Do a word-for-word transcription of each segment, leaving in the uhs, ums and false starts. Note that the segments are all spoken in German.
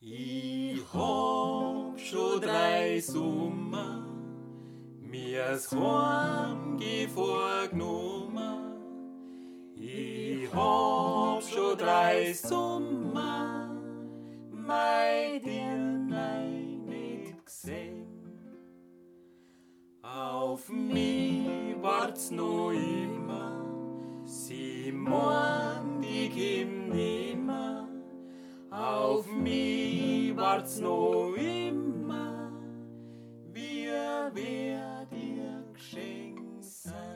Ich hab schon drei Sommer mir's Heimgeh vorgenommen. Ich hab schon drei Sommer mein Dirndl nicht gesehen. Auf mich wart's noch immer, sie meint, ich komm nimmer. Auf mich wart's noch immer, wir werd ihr Geschenk sein.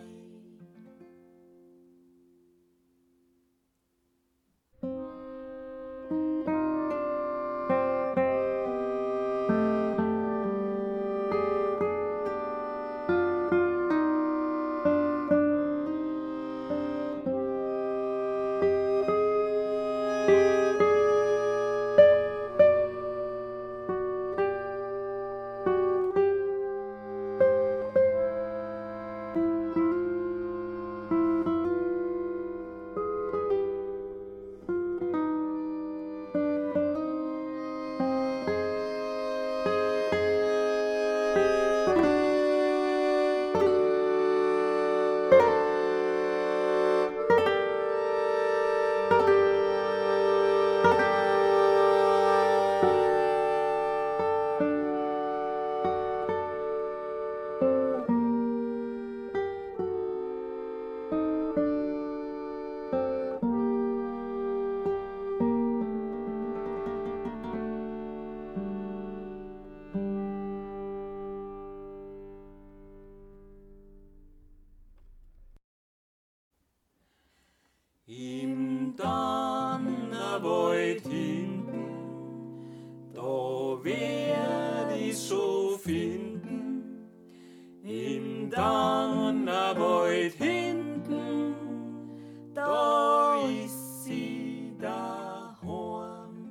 Im Donnerwald hinten, da werd ich's schon finden. Im Donnerwald hinten, da ist sie daheim.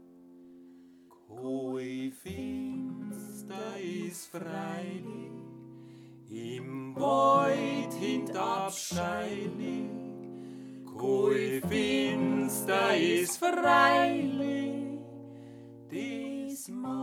Kein Finster ist freilich, im Wald hint abscheilig. Kein Finster ist freilich, dies